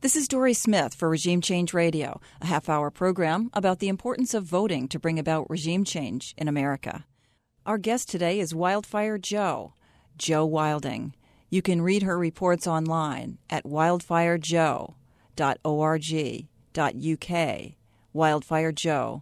This is Dory Smith for Regime Change Radio, a half-hour program about the importance of voting to bring about regime change in America. Our guest today is Wildfire Jo Wilding. You can read her reports online at wildfirejo.org.uk. Wildfire Jo,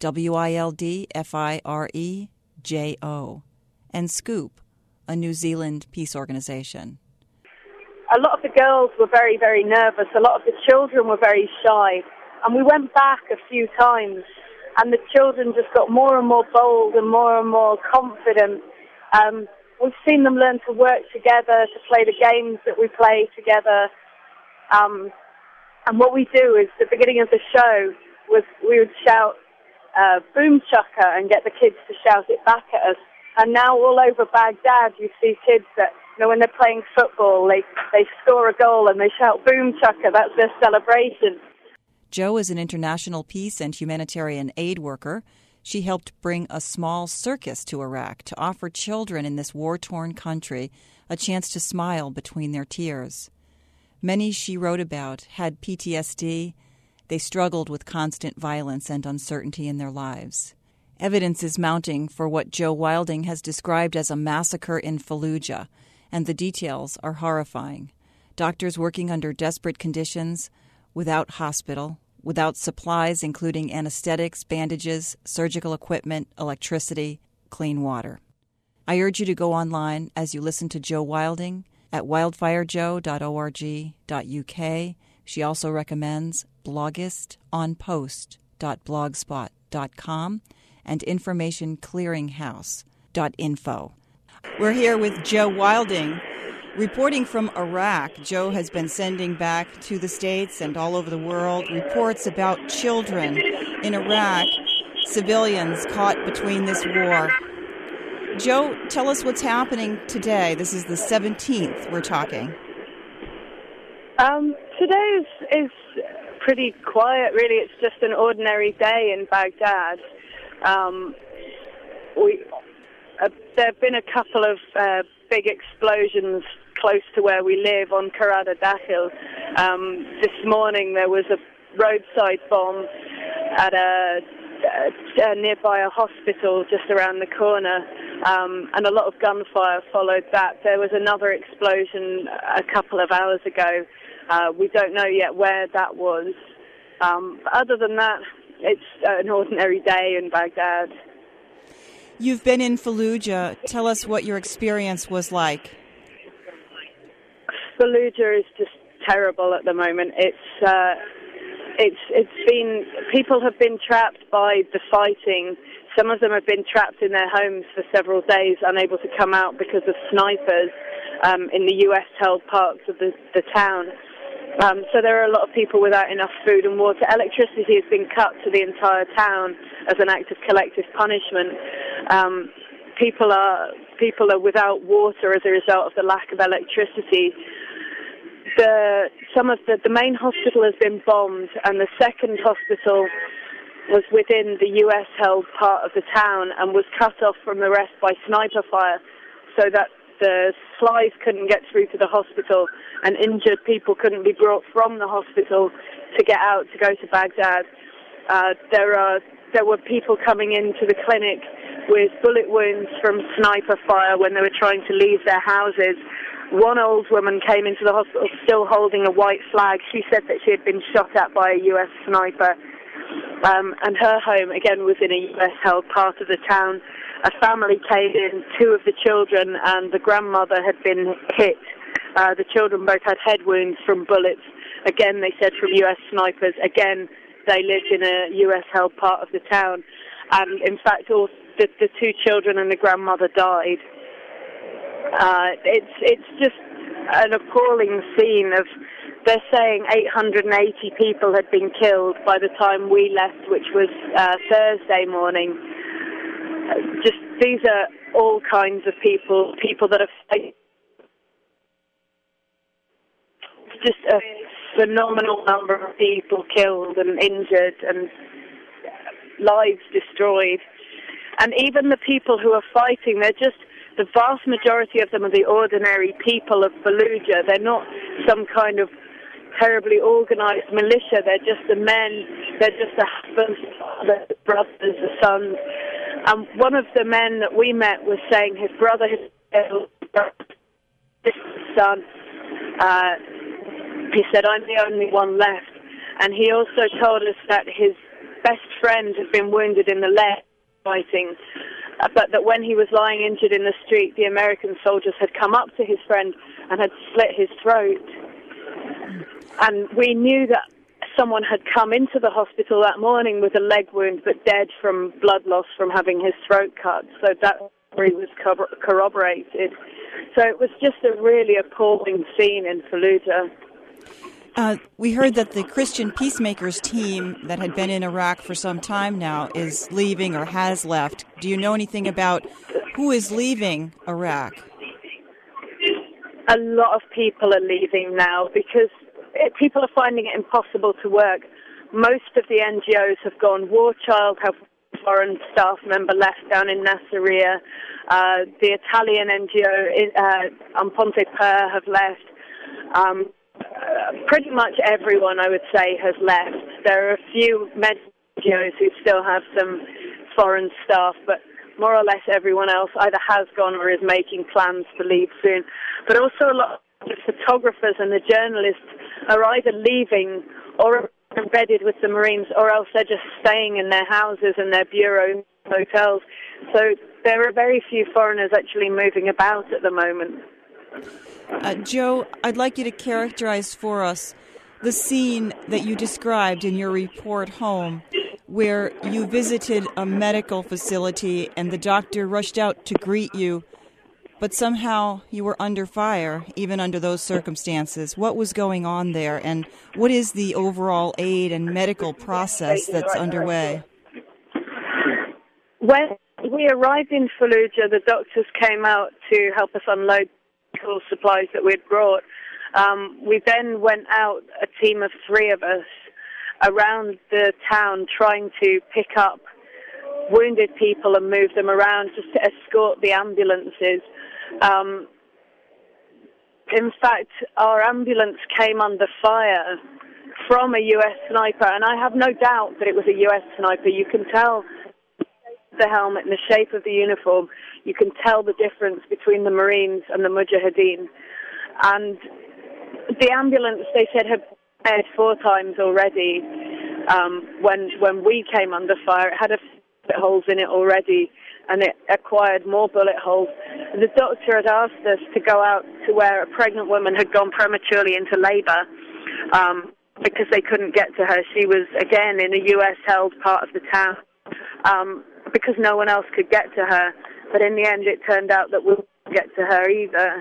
WILDFIREJO, and Scoop, a New Zealand peace organization. A lot of the girls were very, very nervous. A lot of the children were very shy. And we went back a few times, and the children just got more and more bold and more confident. We've seen them learn to work together, to play the games that we play together. And what we do is, at the beginning of the show, we would shout, boom chukka, and get the kids to shout it back at us. And now all over Baghdad, you see kids that, when they're playing football, they score a goal and they shout boom chukka. That's their celebration. Jo is an international peace and humanitarian aid worker. She helped bring a small circus to Iraq to offer children in this war-torn country a chance to smile between their tears. Many she wrote about had PTSD. They struggled with constant violence and uncertainty in their lives. Evidence is mounting for what Jo Wilding has described as a massacre in Fallujah, and the details are horrifying. Doctors working under desperate conditions, without hospital, without supplies including anesthetics, bandages, surgical equipment, electricity, clean water. I urge you to go online as you listen to Jo Wilding at wildfirejo.org.uk. She also recommends blogistonpost.blogspot.com and informationclearinghouse.info. We're here with Jo Wilding, reporting from Iraq. Jo has been sending back to the States and all over the world reports about children in Iraq, civilians caught between this war. Jo, tell us what's happening today. This is the 17th we're talking. Today is pretty quiet, really. It's just an ordinary day in Baghdad. There have been a couple of big explosions close to where we live on Karada Dakhil. This morning there was a roadside bomb at nearby a hospital just around the corner, and a lot of gunfire followed that. There was another explosion a couple of hours ago. We don't know yet where that was. Other than that, it's an ordinary day in Baghdad. You've been in Fallujah. Tell us what your experience was like. Fallujah is just terrible at the moment. People have been trapped by the fighting. Some of them have been trapped in their homes for several days, unable to come out because of snipers in the US-held parts of the town. So there are a lot of people without enough food and water. Electricity has been cut to the entire town as an act of collective punishment. People are without water as a result of the lack of electricity. The main hospital has been bombed, and the second hospital was within the US-held part of the town and was cut off from the rest by sniper fire, so that the supplies couldn't get through to the hospital, and injured people couldn't be brought from the hospital to get out to go to Baghdad. There were people coming into the clinic with bullet wounds from sniper fire when they were trying to leave their houses. One old woman came into the hospital still holding a white flag. She said that she had been shot at by a US sniper. And her home, again, was in a US-held part of the town. A family came in, two of the children and the grandmother had been hit. The children both had head wounds from bullets. Again, they said from US snipers. Again, they lived in a US-held part of the town. And in fact, all the two children and the grandmother died. It's just an appalling scene of, they're saying 880 people had been killed by the time we left, which was Thursday morning. Just, these are all kinds of people that have just a phenomenal number of people killed and injured and lives destroyed. And even the people who are fighting, the vast majority of them are the ordinary people of Fallujah. They're not some kind of terribly organised militia. They're just the men, they're just the husbands, the brothers, the sons. And one of the men that we met was saying his brother had killed his son. He said, I'm the only one left. And he also told us that his best friend had been wounded in the leg fighting, but that when he was lying injured in the street, the American soldiers had come up to his friend and had slit his throat. And we knew that someone had come into the hospital that morning with a leg wound, but dead from blood loss from having his throat cut. So that story was corroborated. So it was just a really appalling scene in Fallujah. We heard that the Christian Peacemakers team that had been in Iraq for some time now is leaving or has left. Do you know anything about who is leaving Iraq? A lot of people are leaving now because people are finding it impossible to work. Most of the NGOs have gone. War Child have foreign staff member left down in Nasiriyah. The Italian NGO, Amponte Per, have left. Pretty much everyone, I would say, has left. There are a few NGOs who still have some foreign staff, but more or less everyone else either has gone or is making plans to leave soon. But also a lot of the photographers and the journalists are either leaving or embedded with the Marines, or else they're just staying in their houses and their bureau hotels. So there are very few foreigners actually moving about at the moment. Joe, I'd like you to characterize for us the scene that you described in your report home, where you visited a medical facility and the doctor rushed out to greet you, but somehow you were under fire, even under those circumstances. What was going on there, and what is the overall aid and medical process that's underway? When we arrived in Fallujah, the doctors came out to help us unload supplies that we'd brought. We then went out, a team of 3 of us, around the town trying to pick up wounded people and move them around just to escort the ambulances. In fact, our ambulance came under fire from a U.S. sniper, and I have no doubt that it was a U.S. sniper. You can tell the helmet and the shape of the uniform. You can tell the difference between the Marines and the Mujahideen. And the ambulance, they said, had fired 4 times already. When we came under fire, it had a few bullet holes in it already, and it acquired more bullet holes. The doctor had asked us to go out to where a pregnant woman had gone prematurely into labor because they couldn't get to her. She was, again, in a U.S.-held part of the town. Because no one else could get to her. But in the end, it turned out that we couldn't get to her either.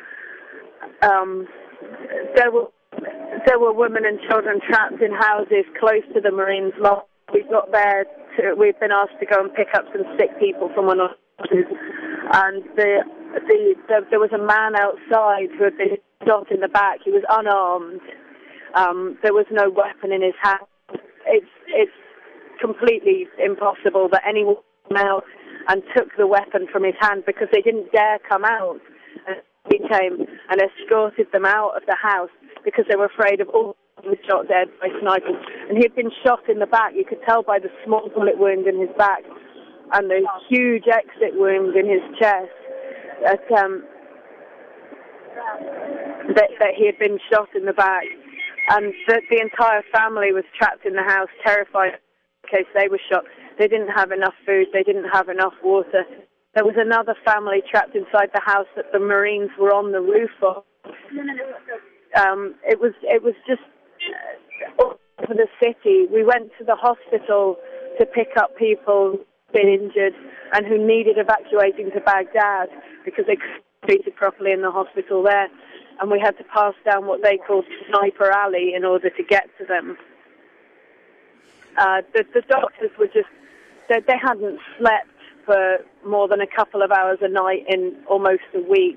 There were women and children trapped in houses close to the Marines' lot. We got there. We've been asked to go and pick up some sick people from one of the houses. And there was a man outside who had been shot in the back. He was unarmed. There was no weapon in his hand. It's completely impossible that anyone came out and took the weapon from his hand, because they didn't dare come out. And he came and escorted them out of the house because they were afraid of all being shot dead by snipers. And he had been shot in the back. You could tell by the small bullet wound in his back and the huge exit wound in his chest that he had been shot in the back. And the entire family was trapped in the house, terrified in case they were shot. They didn't have enough food. They didn't have enough water. There was another family trapped inside the house that the Marines were on the roof of. It was just all over the city. We went to the hospital to pick up people who'd been injured and who needed evacuating to Baghdad because they couldn't be treated properly in the hospital there. And we had to pass down what they called Sniper Alley in order to get to them. The doctors were just, they hadn't slept for more than a couple of hours a night in almost a week.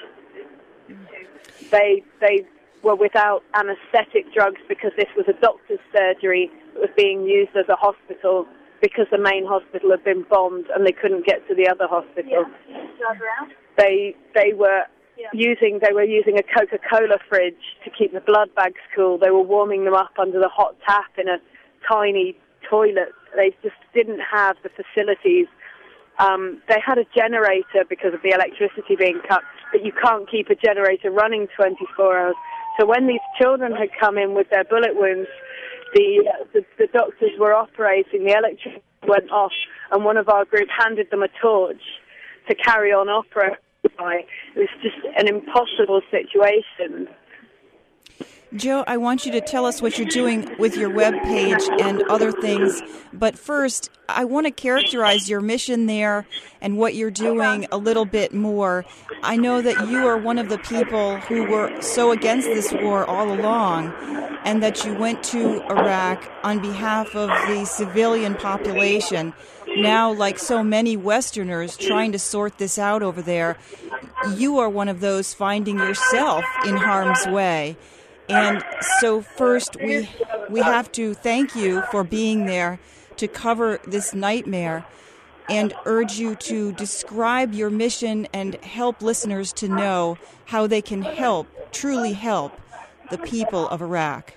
They were without anesthetic drugs because this was a doctor's surgery that was being used as a hospital because the main hospital had been bombed and they couldn't get to the other hospital. They were they were using a Coca-Cola fridge to keep the blood bags cool. They were warming them up under the hot tap in a tiny toilet. They just didn't have the facilities. They had a generator because of the electricity being cut, but you can't keep a generator running 24 hours. So when these children had come in with their bullet wounds, the doctors were operating, the electricity went off, and one of our group handed them a torch to carry on operating. It was just an impossible situation. Jo, I want you to tell us what you're doing with your webpage and other things. But first, I want to characterize your mission there and what you're doing a little bit more. I know that you are one of the people who were so against this war all along, and that you went to Iraq on behalf of the civilian population. Now, like so many Westerners trying to sort this out over there, you are one of those finding yourself in harm's way. And so first, we have to thank you for being there to cover this nightmare and urge you to describe your mission and help listeners to know how they can help, truly help, the people of Iraq.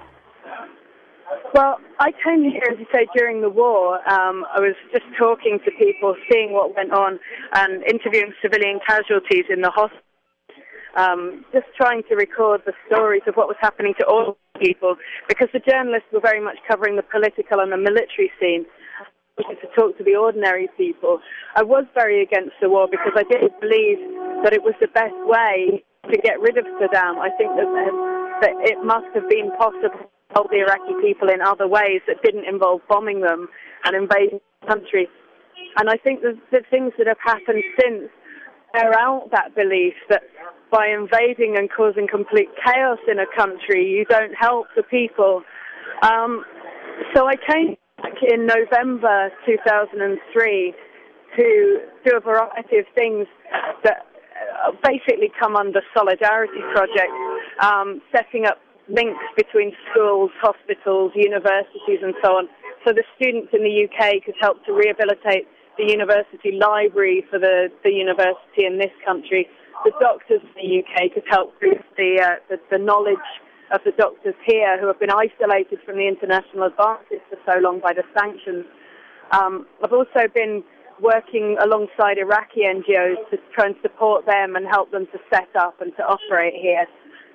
Well, I came here, as you say, during the war. I was just talking to people, seeing what went on, and interviewing civilian casualties in the hospital. Just trying to record the stories of what was happening to all people, because the journalists were very much covering the political and the military scene. I wanted to talk to the ordinary people. I was very against the war because I didn't believe that it was the best way to get rid of Saddam. I think that it must have been possible to help the Iraqi people in other ways that didn't involve bombing them and invading the country. And I think the things that have happened since bear out that belief that by invading and causing complete chaos in a country, you don't help the people. So I came back in November 2003 to do a variety of things that basically come under Solidarity Project, setting up links between schools, hospitals, universities and so on. So the students in the UK could help to rehabilitate the university library for the university in this country. The doctors in the UK could help boost the knowledge of the doctors here who have been isolated from the international advances for so long by the sanctions. I've also been working alongside Iraqi NGOs to try and support them and help them to set up and to operate here.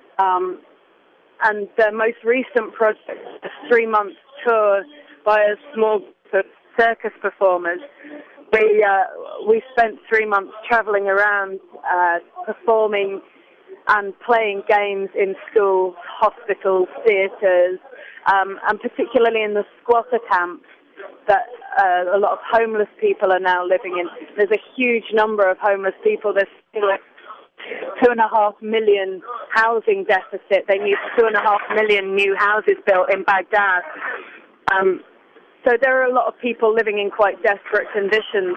And the most recent project, a 3-month tour by a small group of circus performers. We spent 3 months travelling around, performing and playing games in schools, hospitals, theatres, and particularly in the squatter camps that a lot of homeless people are now living in. There's a huge number of homeless people. There's still a 2.5 million housing deficit. They need 2.5 million new houses built in Baghdad. So there are a lot of people living in quite desperate conditions.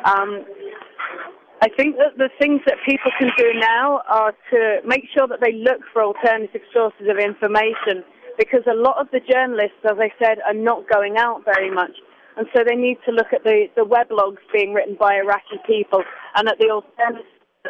I think that the things that people can do now are to make sure that they look for alternative sources of information, because a lot of the journalists, as I said, are not going out very much. And so they need to look at the weblogs being written by Iraqi people and at the alternatives.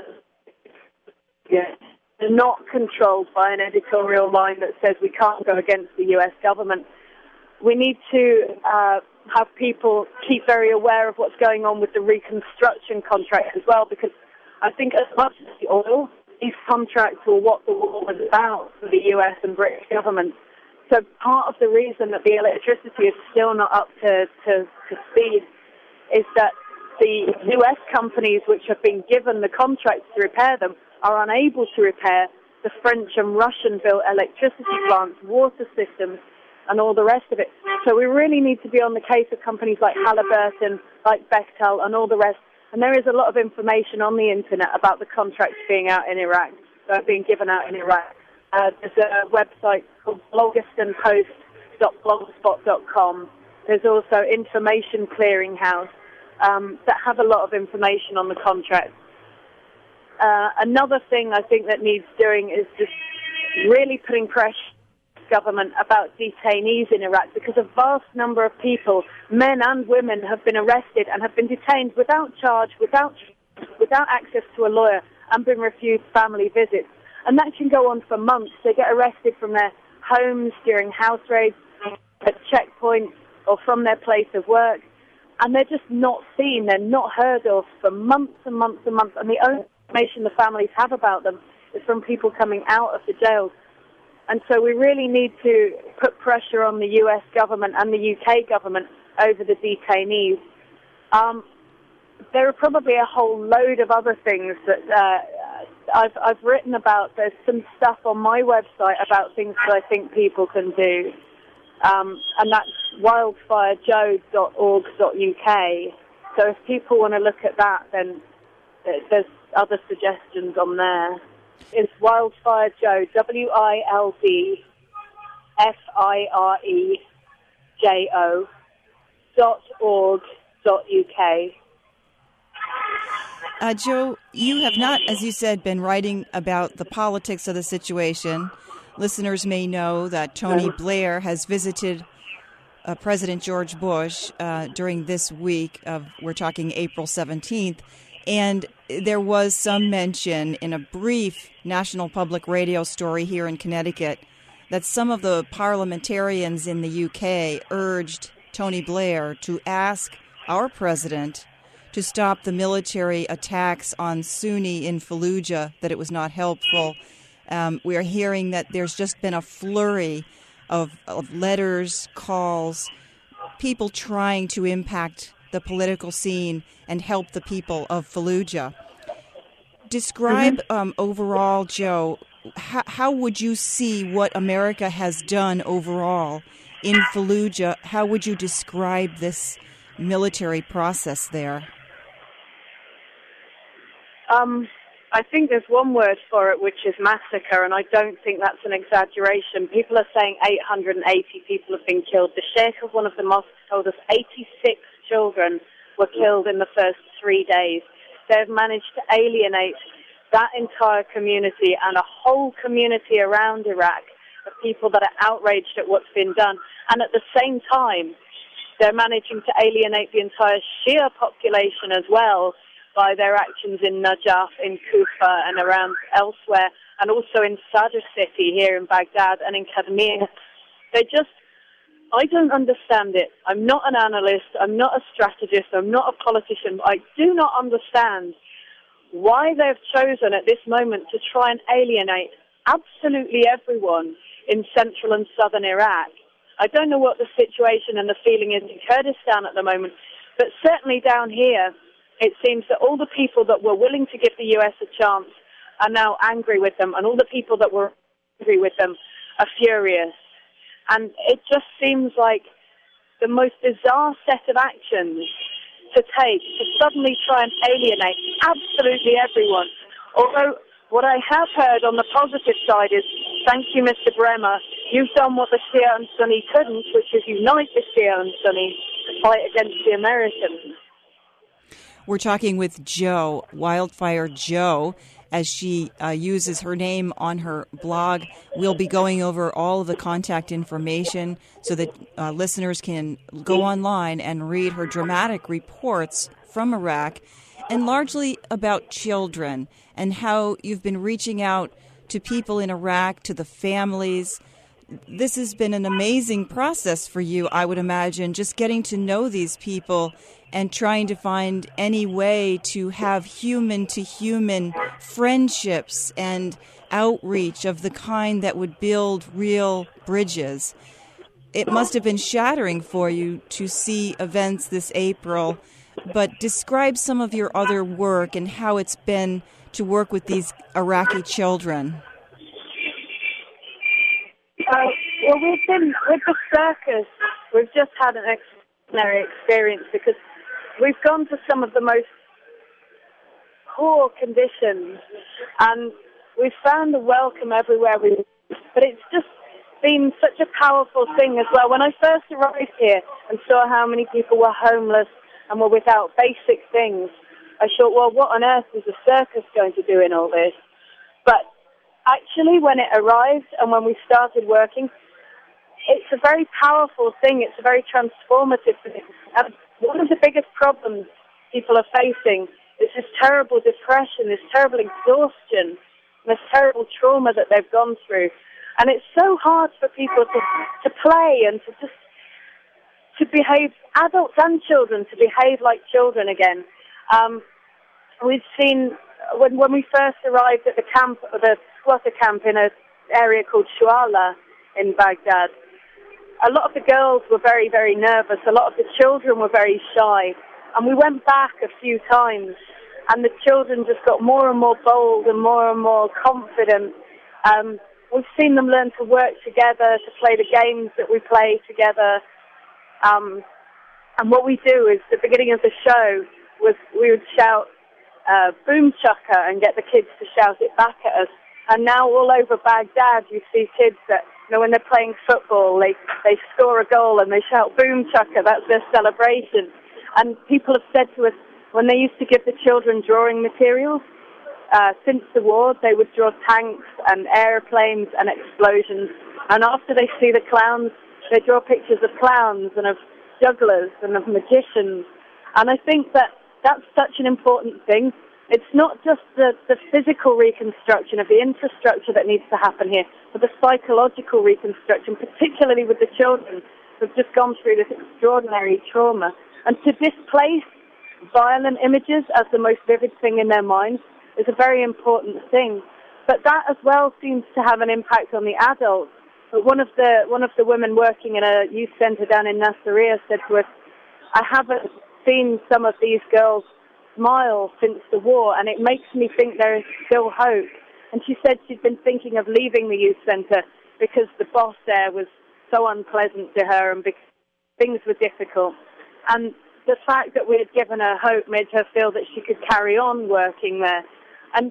They're not controlled by an editorial line that says we can't go against the US government. We need to have people keep very aware of what's going on with the reconstruction contracts as well, because I think as much as the oil, these contracts were what the war was about for the US and British government. So part of the reason that the electricity is still not up to speed is that the US companies which have been given the contracts to repair them are unable to repair the French and Russian-built electricity plants, water systems, and all the rest of it. So we really need to be on the case of companies like Halliburton, like Bechtel, and all the rest. And there is a lot of information on the internet about the contracts being out in Iraq, being given out in Iraq. There's a website called blogistonpost.blogspot.com. There's also Information Clearinghouse that have a lot of information on the contracts. Another thing I think that needs doing is just really putting pressure government about detainees in Iraq, because a vast number of people, men and women, have been arrested and have been detained without charge, without access to a lawyer, and been refused family visits. And that can go on for months. They get arrested from their homes during house raids, at checkpoints, or from their place of work. And they're just not seen. They're not heard of for months and months and months. And the only information the families have about them is from people coming out of the jails. And so we really need to put pressure on the US government and the UK government over the detainees. There are probably a whole load of other things that I've written about. There's some stuff on my website about things that I think people can do. And that's wildfirejoe.org.uk. So if people want to look at that, then there's other suggestions on there. It's Wildfire Joe, WILDFIREJO.org.uk. Joe, you have not, as you said, been writing about the politics of the situation. Listeners may know that Tony Blair has visited President George Bush during this week we're talking April 17th, and there was some mention in a brief National Public Radio story here in Connecticut that some of the parliamentarians in the UK urged Tony Blair to ask our president to stop the military attacks on Sunni in Fallujah, that it was not helpful. We are hearing that there's just been a flurry of letters, calls, people trying to impact the political scene and help the people of Fallujah. Describe overall, Joe, how would you see what America has done overall in Fallujah? How would you describe this military process there? I think there's one word for it, which is massacre, and I don't think that's an exaggeration. People are saying 880 people have been killed. The sheikh of one of the mosques told us 86 children were killed in the first 3 days. They've managed to alienate that entire community and a whole community around Iraq of people that are outraged at what's been done. And at the same time, they're managing to alienate the entire Shia population as well, by their actions in Najaf, in Kufa, and around elsewhere, and also in Sadr city here in Baghdad and in Kadmir. I don't understand it. I'm not an analyst, I'm not a strategist, I'm not a politician. I do not understand why they've chosen at this moment to try and alienate absolutely everyone in central and southern Iraq. I don't know what the situation and the feeling is in Kurdistan at the moment, but certainly down here, it seems that all the people that were willing to give the US a chance are now angry with them, and all the people that were angry with them are furious. And it just seems like the most bizarre set of actions to take to suddenly try and alienate absolutely everyone. Although what I have heard on the positive side is, thank you, Mr. Bremer, you've done what the Shia and Sunni couldn't, which is unite the Shia and Sunni to fight against the Americans. We're talking with Joe, Wildfire Joe, as she uses her name on her blog. We'll be going over all of the contact information so that listeners can go online and read her dramatic reports from Iraq, and largely about children and how you've been reaching out to people in Iraq, to the families. This has been an amazing process for you, I would imagine, just getting to know these people and trying to find any way to have human-to-human friendships and outreach of the kind that would build real bridges. It must have been shattering for you to see events this April, but describe some of your other work and how it's been to work with these Iraqi children. Well, we've been with the circus. We've just had an extraordinary experience because we've gone to some of the most poor conditions, and we've found a welcome everywhere but it's just been such a powerful thing as well. When I first arrived here and saw how many people were homeless and were without basic things, I thought, well, what on earth is a circus going to do in all this? But actually, when it arrived and when we started working, it's a very powerful thing. It's a very transformative thing. And one of the biggest problems people are facing It's this terrible depression, this terrible exhaustion, this terrible trauma that they've gone through. And it's so hard for people to play and to behave, adults and children, to behave like children again. We've seen, when we first arrived at the camp, the squatter camp in an area called Shuala in Baghdad, a lot of the girls were very, very nervous. A lot of the children were very shy. And we went back a few times, and the children just got more and more bold and more confident. We've seen them learn to work together, to play the games that we play together. And what we do is, at the beginning of the show, was we would shout boom chukka and get the kids to shout it back at us. And now all over Baghdad, you see kids that, when they're playing football, they score a goal and they shout boom chukka. That's their celebration. And people have said to us, when they used to give the children drawing materials, since the war, they would draw tanks and airplanes and explosions. And after they see the clowns, they draw pictures of clowns and of jugglers and of magicians. And I think that that's such an important thing. It's not just the physical reconstruction of the infrastructure that needs to happen here, but the psychological reconstruction, particularly with the children who've just gone through this extraordinary trauma. And to displace violent images as the most vivid thing in their minds is a very important thing. But that as well seems to have an impact on the adults. But one of the women working in a youth centre down in Nasiriyah said to us, I haven't seen some of these girls smile since the war, and it makes me think there is still hope. And she said she'd been thinking of leaving the youth centre because the boss there was so unpleasant to her and because things were difficult. And the fact that we had given her hope made her feel that she could carry on working there. And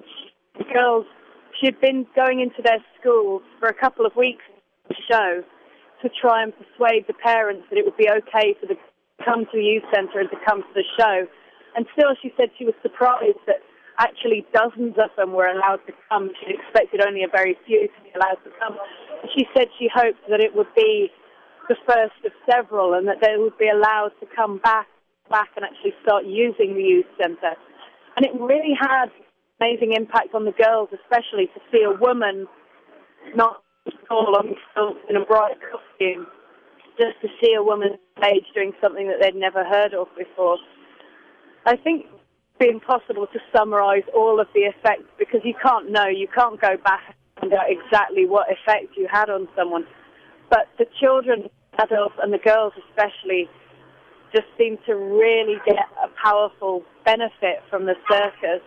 she'd been going into their schools for a couple of weeks to show, to try and persuade the parents that it would be okay for them to come to the youth centre and to come to the show. And still, she said she was surprised that actually dozens of them were allowed to come. She expected only a very few to be allowed to come. She said she hoped that it would be the first of several and that they would be allowed to come back and actually start using the youth centre. And it really had amazing impact on the girls, especially to see a woman not all on stilts in a bright costume, just to see a woman stage doing something that they'd never heard of before. I think it's impossible to summarise all of the effects because you can't go back and find out exactly what effect you had on someone. But the children, adults and the girls especially just seem to really get a powerful benefit from the circus.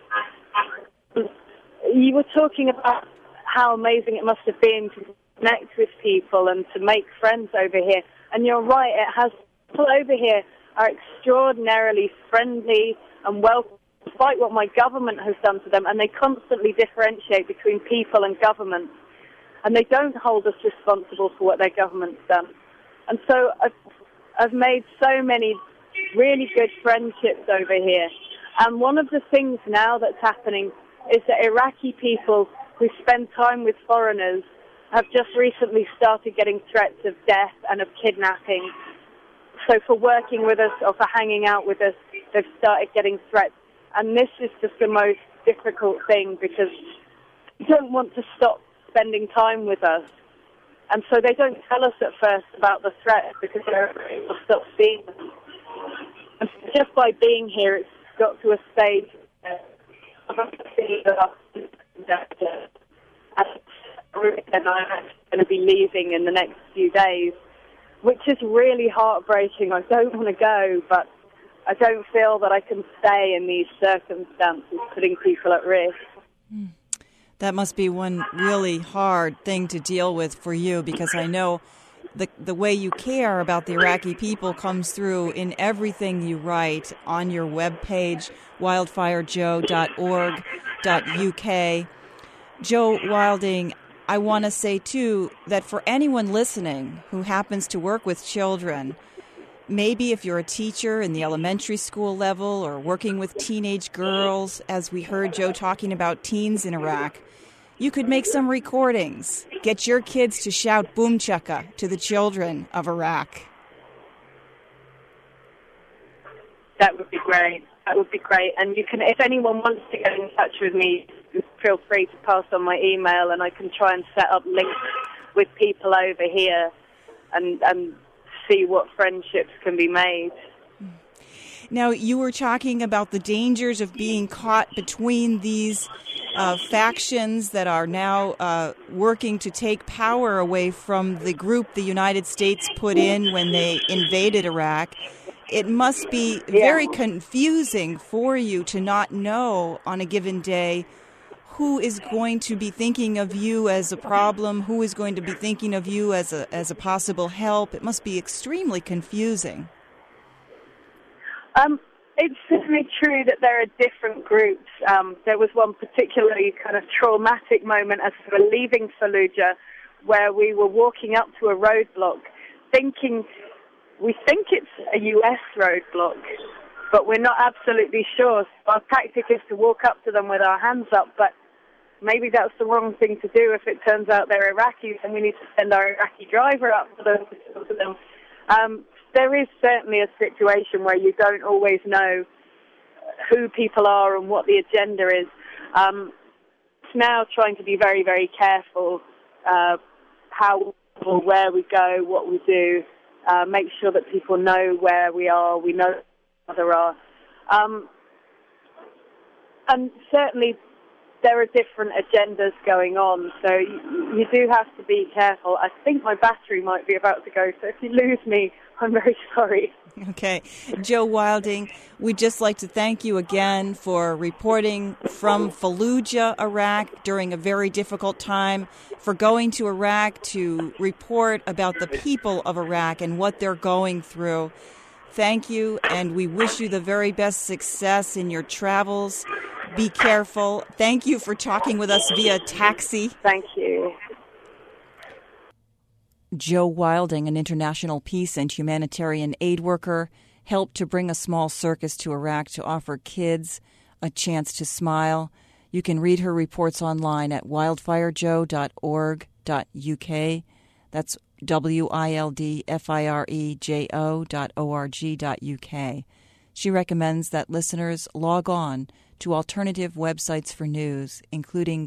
You were talking about how amazing it must have been to connect with people and to make friends over here. And you're right, people over here are extraordinarily friendly and welcome, despite what my government has done to them, and they constantly differentiate between people and government. And they don't hold us responsible for what their government's done. And so I've made so many really good friendships over here. And one of the things now that's happening is that Iraqi people who spend time with foreigners have just recently started getting threats of death and of kidnapping. So for working with us or for hanging out with us, they've started getting threats. And this is just the most difficult thing because they don't want to stop spending time with us. And so they don't tell us at first about the threats because they're afraid we'll stop seeing them. And just by being here, it's got to a stage where I'm going to see that and I'm actually going to be leaving in the next few days, which is really heartbreaking. I don't want to go, but I don't feel that I can stay in these circumstances, putting people at risk. That must be one really hard thing to deal with for you, because I know the way you care about the Iraqi people comes through in everything you write on your webpage, wildfirejoe.org.uk. Joe Wilding, I want to say, too, that for anyone listening who happens to work with children, maybe if you're a teacher in the elementary school level or working with teenage girls, as we heard Joe talking about teens in Iraq, you could make some recordings. Get your kids to shout boom chukka to the children of Iraq. That would be great. that would be great. And you can, if anyone wants to get in touch with me, feel free to pass on my email, and I can try and set up links with people over here and see what friendships can be made. Now, you were talking about the dangers of being caught between these factions that are now working to take power away from the group the United States put in when they invaded Iraq. It must be very confusing for you to not know on a given day who is going to be thinking of you as a problem, who is going to be thinking of you as a possible help. It must be extremely confusing. It's certainly true that there are different groups. There was one particularly kind of traumatic moment as we were leaving Fallujah, where we were walking up to a roadblock thinking, we think it's a U.S. roadblock, but we're not absolutely sure. So our tactic is to walk up to them with our hands up, but maybe that's the wrong thing to do. If it turns out they're Iraqis, then we need to send our Iraqi driver up to them to talk to them. There is certainly a situation where you don't always know who people are and what the agenda is. It's now trying to be very, very careful how or where we go, what we do, make sure that people know where we are, we know where there are. And certainly there are different agendas going on, so you do have to be careful. I think my battery might be about to go, so if you lose me, I'm very sorry. Okay. Jo Wilding, we'd just like to thank you again for reporting from Fallujah, Iraq, during a very difficult time, for going to Iraq to report about the people of Iraq and what they're going through. Thank you, and we wish you the very best success in your travels. Be careful. Thank you for talking with us via taxi. Thank you. Jo Wilding, an international peace and humanitarian aid worker, helped to bring a small circus to Iraq to offer kids a chance to smile. You can read her reports online at wildfirejo.org.uk. That's wildfirejo.org.uk. She recommends that listeners log on to alternative websites for news, including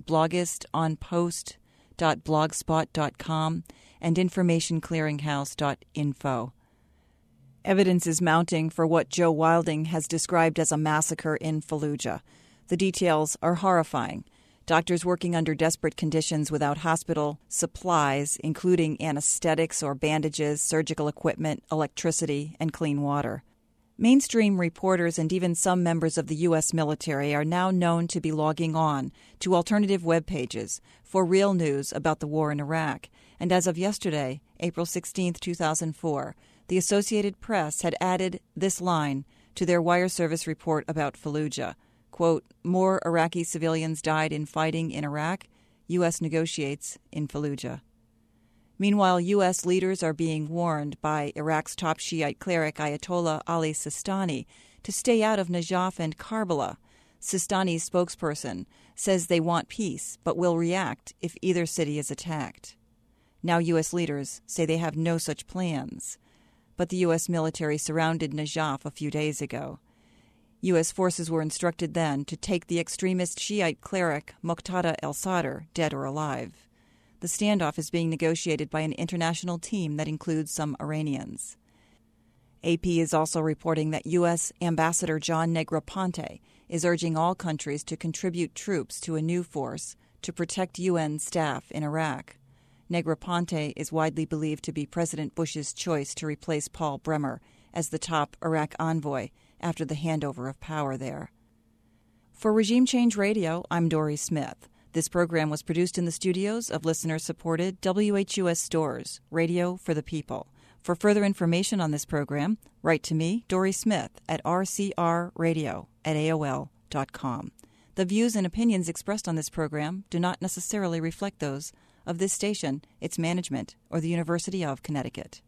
blogistonpost.blogspot.com and informationclearinghouse.info. Evidence is mounting for what Jo Wilding has described as a massacre in Fallujah. The details are horrifying. Doctors working under desperate conditions without hospital supplies, including anesthetics or bandages, surgical equipment, electricity, and clean water. Mainstream reporters and even some members of the U.S. military are now known to be logging on to alternative web pages for real news about the war in Iraq. And as of yesterday, April 16, 2004, the Associated Press had added this line to their wire service report about Fallujah. Quote, more Iraqi civilians died in fighting in Iraq. U.S. negotiates in Fallujah. Meanwhile, U.S. leaders are being warned by Iraq's top Shiite cleric Ayatollah Ali Sistani to stay out of Najaf and Karbala. Sistani's spokesperson says they want peace, but will react if either city is attacked. Now U.S. leaders say they have no such plans. But the U.S. military surrounded Najaf a few days ago. U.S. forces were instructed then to take the extremist Shiite cleric Muqtada al-Sadr, dead or alive. The standoff is being negotiated by an international team that includes some Iranians. AP is also reporting that U.S. Ambassador John Negroponte is urging all countries to contribute troops to a new force to protect UN staff in Iraq. Negroponte is widely believed to be President Bush's choice to replace Paul Bremer as the top Iraq envoy after the handover of power there. For Regime Change Radio, I'm Dory Smith. This program was produced in the studios of listener-supported WHUS Stores, Radio for the People. For further information on this program, write to me, Dory Smith, at rcrradio@aol.com. The views and opinions expressed on this program do not necessarily reflect those of this station, its management, or the University of Connecticut.